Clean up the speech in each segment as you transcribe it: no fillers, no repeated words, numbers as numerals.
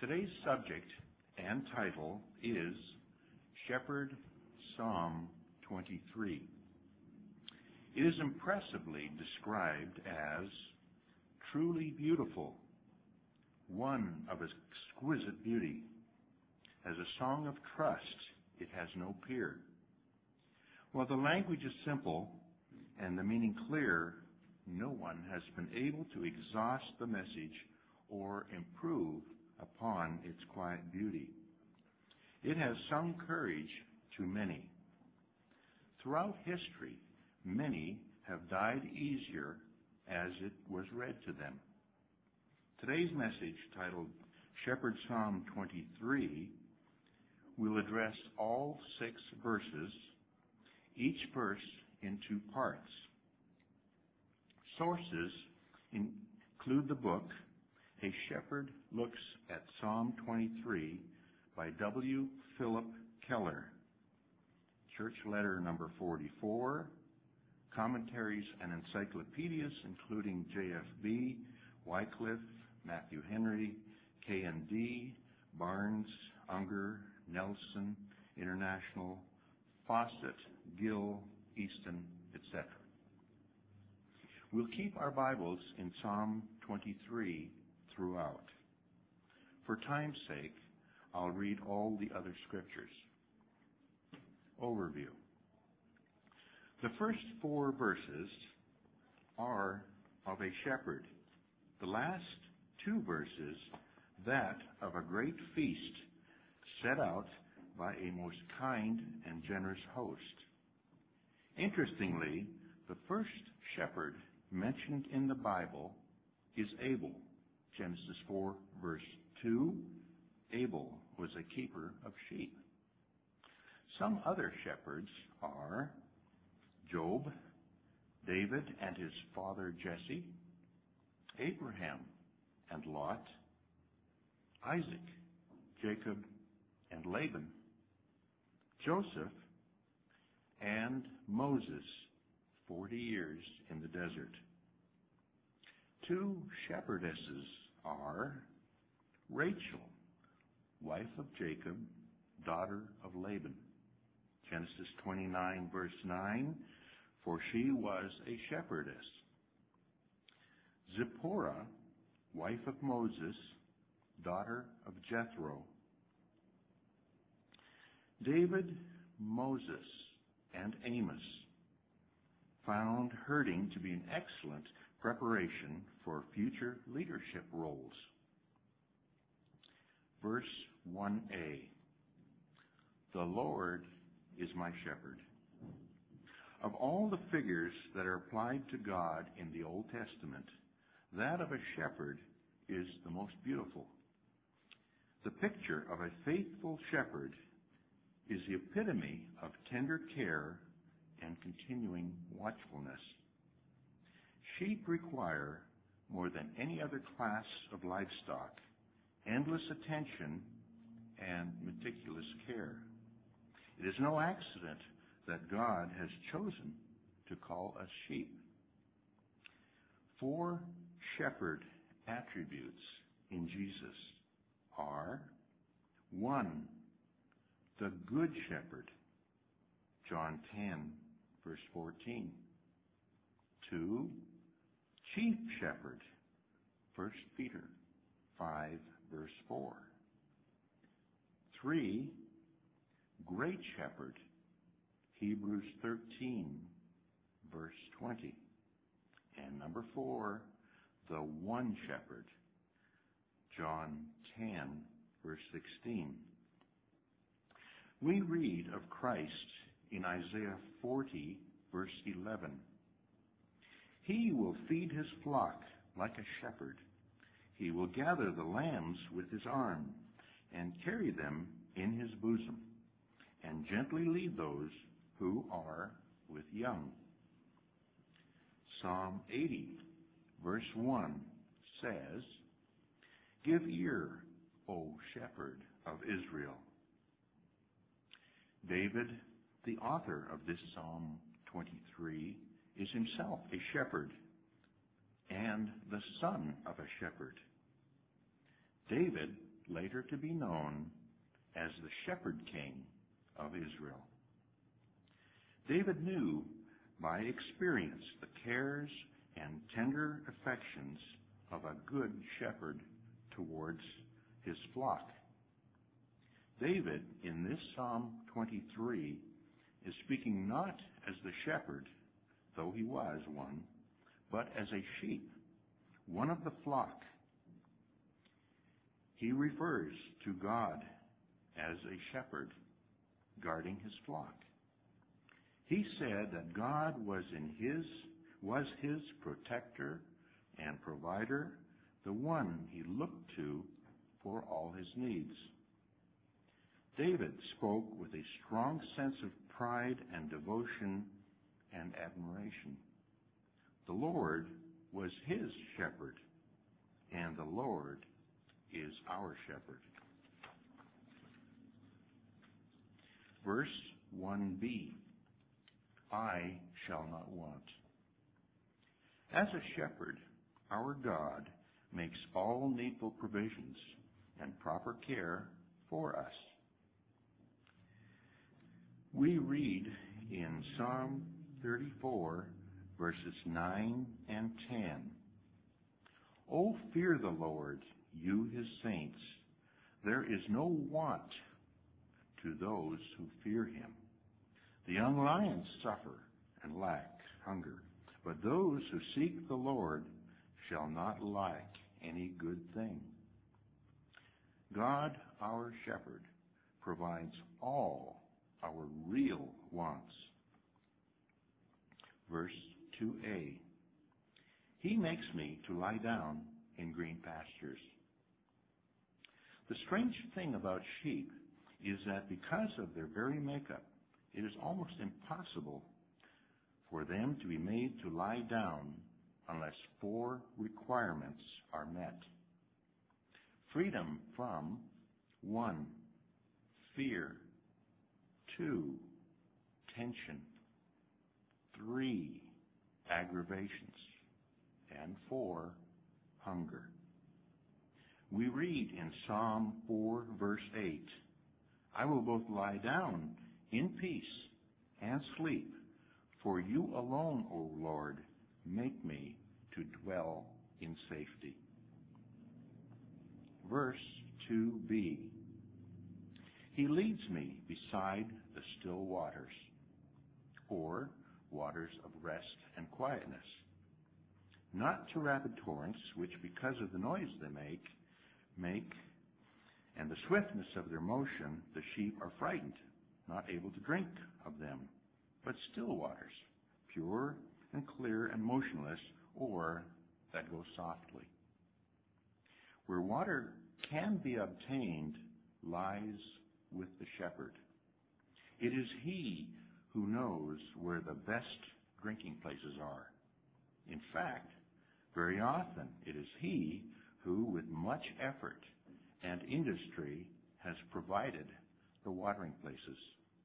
Today's subject and title is Shepherd Psalm 23. It is impressively described as truly beautiful, one of exquisite beauty. As a song of trust, it has no peer. While the language is simple and the meaning clear, no one has been able to exhaust the message or improve upon its quiet beauty. It has sung courage to many. Throughout history, many have died easier as it was read to them. Today's message, titled Shepherd Psalm 23, will address all 6 verses, each verse in 2 parts. Sources include the book, A Shepherd Looks at Psalm 23 by W. Philip Keller, Church Letter number 44, commentaries and encyclopedias including JFB, Wycliffe, Matthew Henry, K&D, Barnes, Unger, Nelson, International, Fawcett, Gill, Easton, etc. We'll keep our Bibles in Psalm 23 throughout. For time's sake, I'll read all the other scriptures. Overview. The first 4 verses are of a shepherd. The last 2 verses, that of a great feast set out by a most kind and generous host. Interestingly, the first shepherd mentioned in the Bible is Abel. Genesis 4, verse 2, Abel was a keeper of sheep. Some other shepherds are Job, David and his father Jesse, Abraham and Lot, Isaac, Jacob and Laban, Joseph, and Moses, 40 years in the desert. 2 shepherdesses are Rachel, wife of Jacob, daughter of Laban. Genesis 29, verse 9, for she was a shepherdess. Zipporah, wife of Moses, daughter of Jethro. David, Moses, and Amos found herding to be an excellent preparation for future leadership roles. Verse 1a, the Lord is my shepherd. Of all the figures that are applied to God in the Old Testament, that of a shepherd is the most beautiful. The picture of a faithful shepherd is the epitome of tender care and continuing watchfulness. Sheep require, more than any other class of livestock, endless attention and meticulous care. It is no accident that God has chosen to call us sheep. 4 shepherd attributes in Jesus are: 1, the good shepherd, John 10, verse 14. 2, chief shepherd, 1 Peter 5, verse 4. 3, great shepherd, Hebrews 13, verse 20. And number 4, the one shepherd, John 10, verse 16. We read of Christ in Isaiah 40, verse 11. He will feed his flock like a shepherd. He will gather the lambs with his arm and carry them in his bosom, and gently lead those who are with young. Psalm 80, verse 1 says, give ear, O shepherd of Israel. David, the author of this Psalm 23, is himself a shepherd and the son of a shepherd. David later to be known as the Shepherd King of Israel. David knew by experience the cares and tender affections of a good shepherd towards his flock. David, in this Psalm 23, is speaking not as the shepherd, though he was one, but as a sheep, one of the flock. He refers to God as a shepherd guarding his flock. He said that God was his protector and provider, the one he looked to for all his needs. David spoke with a strong sense of pride and devotion and admiration. The Lord was his shepherd, and the Lord is our shepherd. Verse 1b, I shall not want. As a shepherd, our God makes all needful provisions and proper care for us. We read in Psalm 34, verses 9 and 10, "O fear the Lord, you his saints. There is no want to those who fear him. The young lions suffer and lack hunger, but those who seek the Lord shall not lack any good thing." God, our shepherd, provides all our real wants. Verse 2a, He makes me to lie down in green pastures. The strange thing about sheep is that because of their very makeup, it is almost impossible for them to be made to lie down unless 4 requirements are met. Freedom from 1, fear, 2, tension, 3, aggravations, and 4, hunger. We read in Psalm 4, verse 8, "I will both lie down in peace and sleep, for you alone, O Lord, make me to dwell in safety." Verse 2b, "He leads me beside the still waters," or waters of rest and quietness. Not to rapid torrents, which because of the noise they make, and the swiftness of their motion, the sheep are frightened, not able to drink of them, but still waters, pure and clear and motionless, or that go softly. Where water can be obtained lies with the shepherd. It is he who knows where the best drinking places are. In fact, very often it is he who, with much effort and industry, has provided the watering places.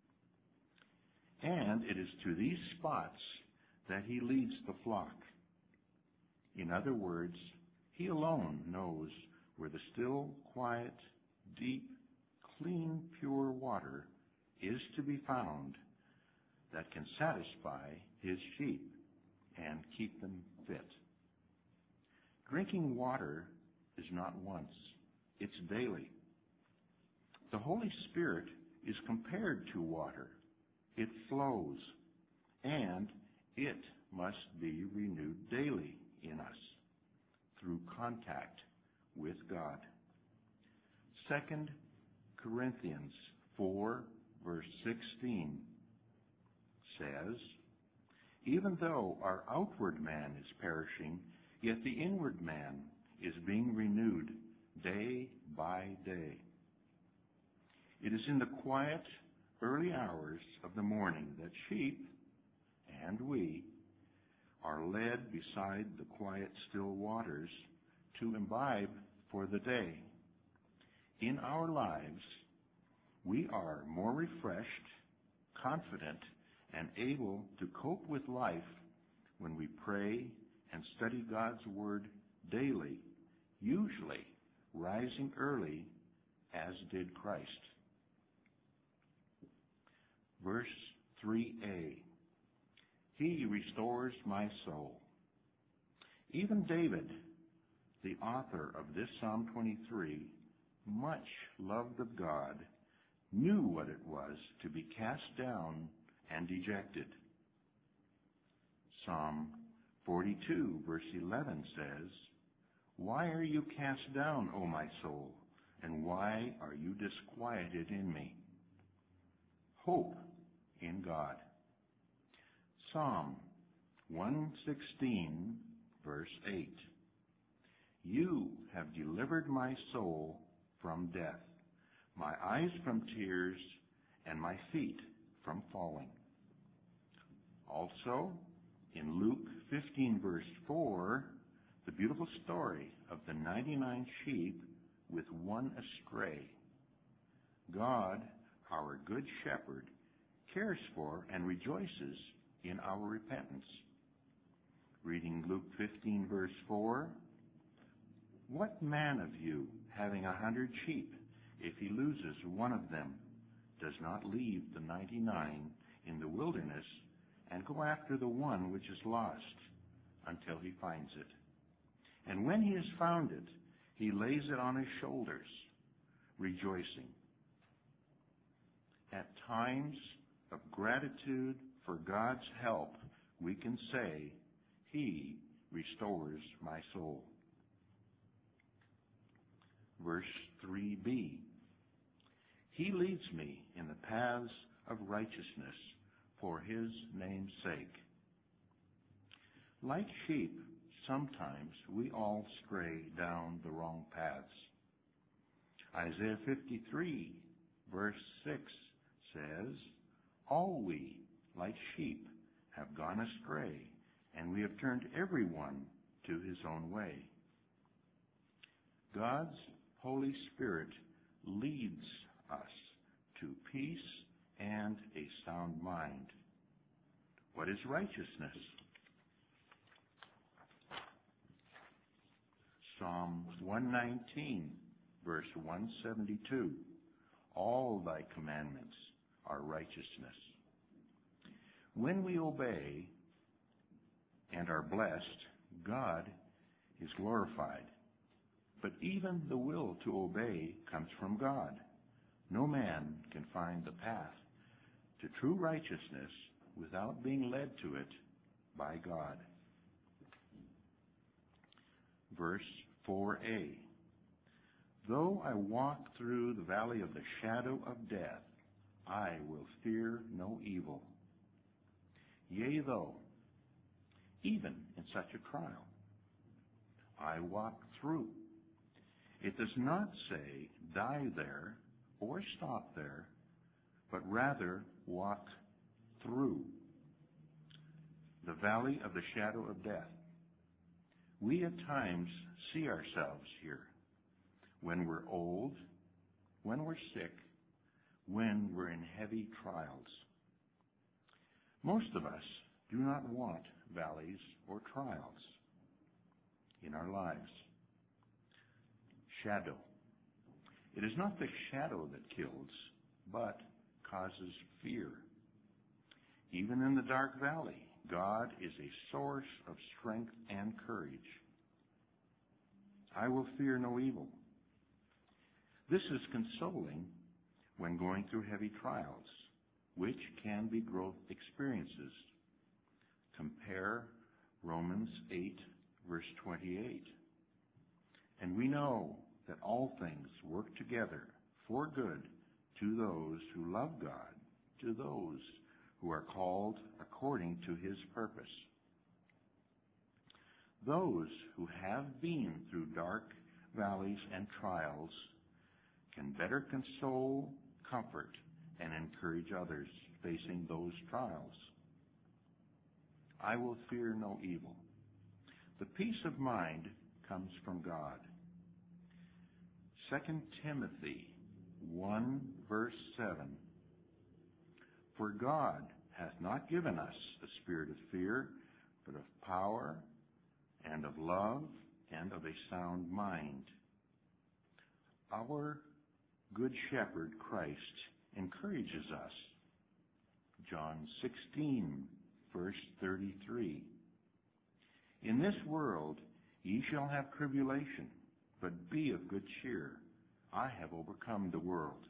And it is to these spots that he leads the flock. In other words, he alone knows where the still, quiet, deep, clean, pure water is to be found that can satisfy his sheep and keep them fit. Drinking water is not once, it's daily. The Holy Spirit is compared to water. It flows, and it must be renewed daily in us through contact with God. 2 Corinthians 4, verse 16 says, "Even though our outward man is perishing, yet the inward man is being renewed day by day." It is in the quiet, early hours of the morning that sheep, and we, are led beside the quiet, still waters to imbibe for the day. In our lives, we are more refreshed, confident, and able to cope with life when we pray and study God's Word daily, usually rising early as did Christ. Verse 3a, He restores my soul. Even David, the author of this Psalm 23, much loved of God, knew what it was to be cast down and dejected. Psalm 42, verse 11 says, Why are you cast down, O my soul, and why are you disquieted in me? Hope in God. Psalm 116, verse 8. You have delivered my soul from death, my eyes from tears, and my feet from falling. Also, in Luke 15, verse 4, the beautiful story of the 99 sheep with one astray. God, our good shepherd, cares for and rejoices in our repentance. Reading Luke 15, verse 4, What man of you, having 100 sheep, if he loses one of them, does not leave the 99 in the wilderness and go after the one which is lost until he finds it? And when he has found it, he lays it on his shoulders, rejoicing. At times of gratitude for God's help, we can say, He restores my soul. Verse 3b, He leads me in the paths of righteousness for His name's sake. Like sheep, sometimes we all stray down the wrong paths. Isaiah 53, verse 6 says, All we, like sheep, have gone astray, and we have turned everyone to his own way. God's Holy Spirit leads us to peace and a sound mind. What is righteousness? Psalm 119, verse 172. All thy commandments are righteousness. When we obey and are blessed, God is glorified. But even the will to obey comes from God. No man can find the path to true righteousness without being led to it by God. Verse 4a, Though I walk through the valley of the shadow of death, I will fear no evil. Yea, though, even in such a trial, I walk through. It does not say, die there or stop there, but rather walk through the valley of the shadow of death. We at times see ourselves here when we're old, when we're sick, when we're in heavy trials. Most of us do not want valleys or trials in our lives. Shadow. It is not the shadow that kills, but causes fear. Even in the dark valley, God is a source of strength and courage. I will fear no evil. This is consoling when going through heavy trials, which can be growth experiences. Compare Romans 8, verse 28. And we know that all things work together for good to those who love God, to those who are called according to His purpose. Those who have been through dark valleys and trials can better console, comfort, and encourage others facing those trials. I will fear no evil. The peace of mind comes from God. 2 Timothy 1, verse 7. For God hath not given us a spirit of fear, but of power, and of love, and of a sound mind. Our Good Shepherd Christ encourages us. John 16, verse 33. In this world ye shall have tribulation, but be of good cheer. I have overcome the world.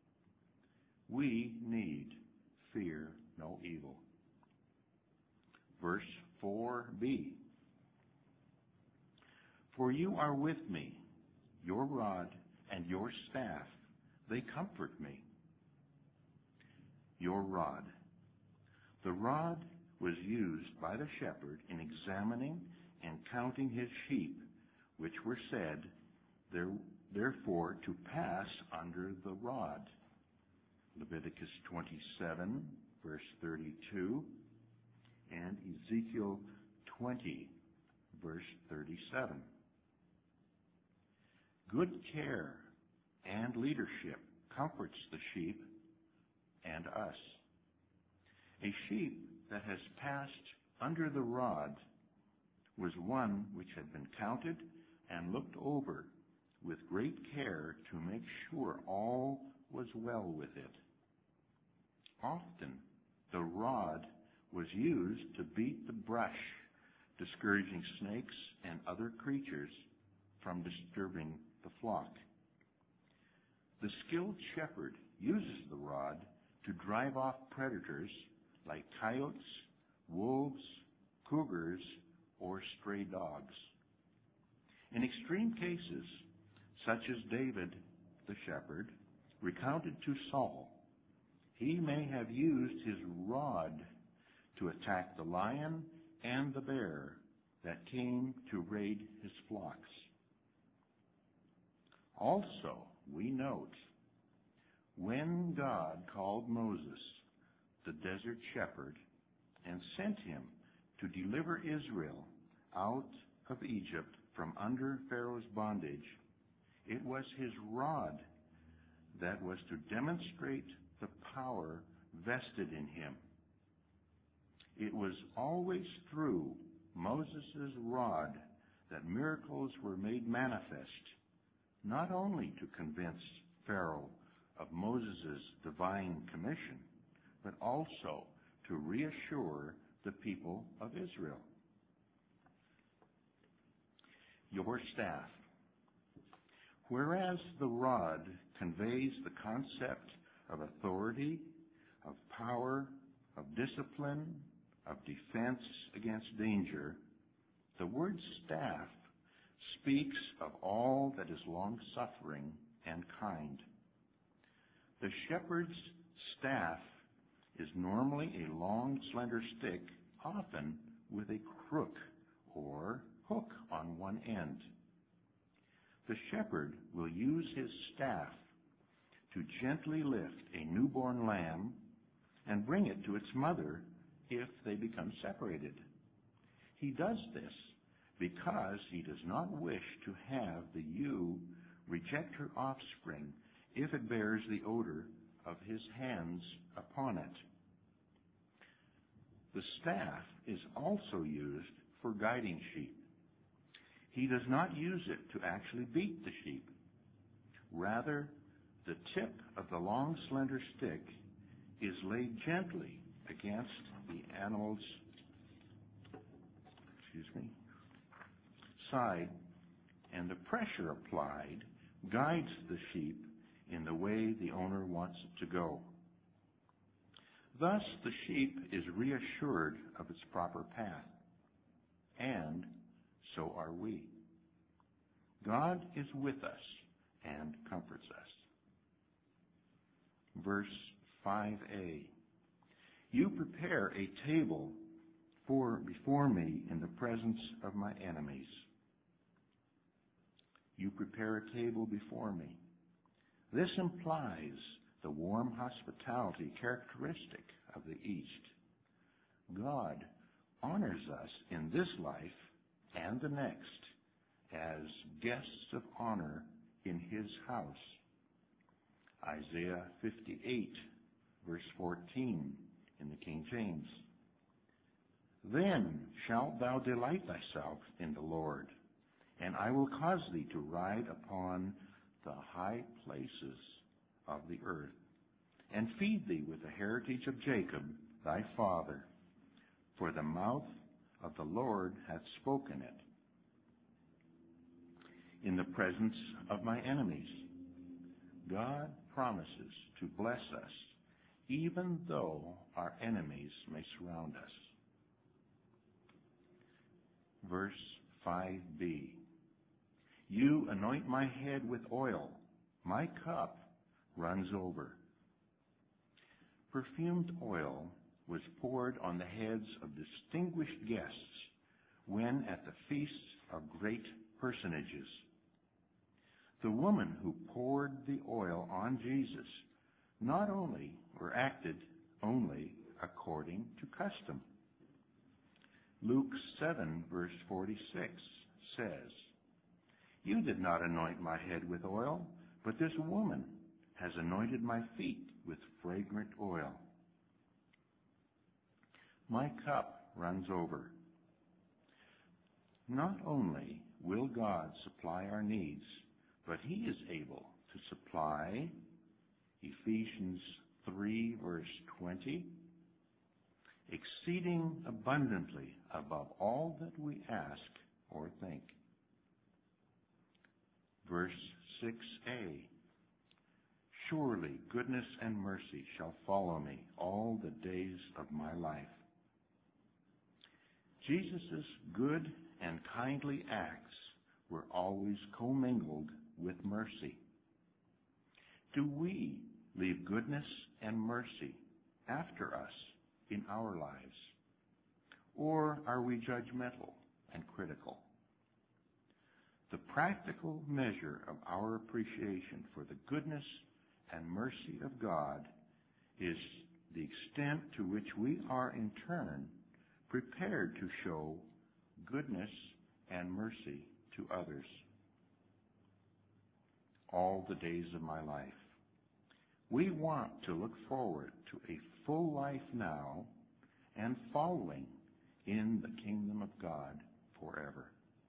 We need fear no evil. Verse 4b. For you are with me, your rod and your staff, they comfort me. Your rod. The rod was used by the shepherd in examining and counting his sheep, which were said, therefore, to pass under the rod. Leviticus 27, verse 32, and Ezekiel 20, verse 37. Good care and leadership comforts the sheep and us. A sheep that has passed under the rod was one which had been counted and looked over with great care to make sure all was well with it. Often, the rod was used to beat the brush, discouraging snakes and other creatures from disturbing the flock. The skilled shepherd uses the rod to drive off predators like coyotes, wolves, cougars, or stray dogs. In extreme cases, such as David, the shepherd, recounted to Saul, he may have used his rod to attack the lion and the bear that came to raid his flocks. Also, we note, when God called Moses, the desert shepherd, and sent him to deliver Israel out of Egypt from under Pharaoh's bondage, it was his rod that was to demonstrate the power vested in him. It was always through Moses' rod that miracles were made manifest, not only to convince Pharaoh of Moses' divine commission, but also to reassure the people of Israel. Your staff. Whereas the rod conveys the concept of authority, of power, of discipline, of defense against danger, the word staff speaks of all that is long-suffering and kind. The shepherd's staff is normally a long, slender stick, often with a crook or hook on one end. The shepherd will use his staff to gently lift a newborn lamb and bring it to its mother if they become separated. He does this because he does not wish to have the ewe reject her offspring if it bears the odor of his hands upon it. The staff is also used for guiding sheep. He does not use it to actually beat the sheep. Rather, the tip of the long, slender stick is laid gently against the animal's side, and the pressure applied guides the sheep in the way the owner wants it to go. Thus, the sheep is reassured of its proper path, and so are we. God is with us and comforts us. Verse 5a. You prepare a table before me in the presence of my enemies. You prepare a table before me. This implies the warm hospitality characteristic of the East. God honors us in this life and the next as guests of honor in his house. Isaiah 58, verse 14 in the King James. Then shalt thou delight thyself in the Lord, and I will cause thee to ride upon the high places of the earth, and feed thee with the heritage of Jacob thy father. For the mouth of the Lord hath spoken it. In the presence of my enemies, God promises to bless us, even though our enemies may surround us. Verse 5b. You anoint my head with oil, my cup runs over. Perfumed oil was poured on the heads of distinguished guests when at the feasts of great personages. The woman who poured the oil on Jesus not only or acted only according to custom. Luke 7, verse 46 says, You did not anoint my head with oil, but this woman has anointed my feet with fragrant oil. My cup runs over. Not only will God supply our needs, but He is able to supply, Ephesians 3, verse 20, exceeding abundantly above all that we ask or think. Verse 6a, Surely goodness and mercy shall follow me all the days of my life. Jesus' good and kindly acts were always commingled with mercy. Do we leave goodness and mercy after us in our lives? Or are we judgmental and critical? The practical measure of our appreciation for the goodness and mercy of God is the extent to which we are in turn prepared to show goodness and mercy to others. All the days of my life. We want to look forward to a full life now and following in the kingdom of God forever.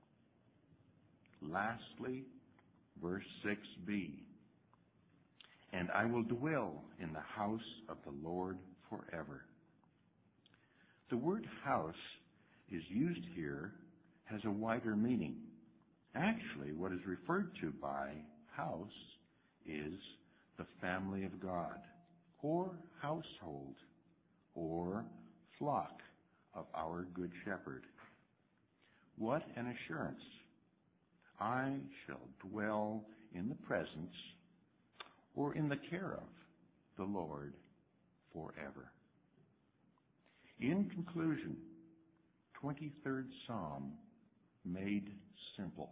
Lastly, verse 6b, And I will dwell in the house of the Lord forever. The word house is used here has a wider meaning. Actually, what is referred to by house is the family of God, or household, or flock of our Good Shepherd. What an assurance! I shall dwell in the presence or in the care of the Lord forever. In conclusion, 23rd Psalm made simple.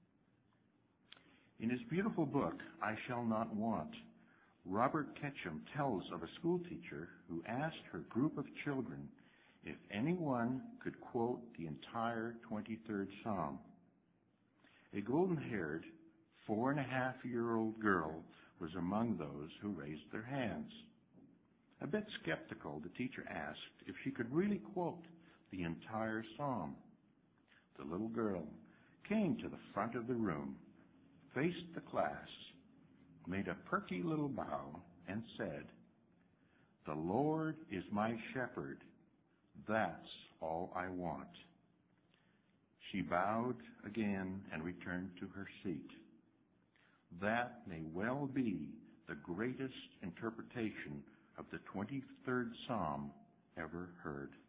In his beautiful book, I Shall Not Want, Robert Ketchum tells of a schoolteacher who asked her group of children if anyone could quote the entire 23rd Psalm. A golden-haired, 4.5-year-old girl was among those who raised their hands. A bit skeptical, the teacher asked if she could really quote the entire psalm. The little girl came to the front of the room, faced the class, made a perky little bow, and said, "The Lord is my shepherd. That's all I want." She bowed again and returned to her seat. That may well be the greatest interpretation of the 23rd Psalm ever heard.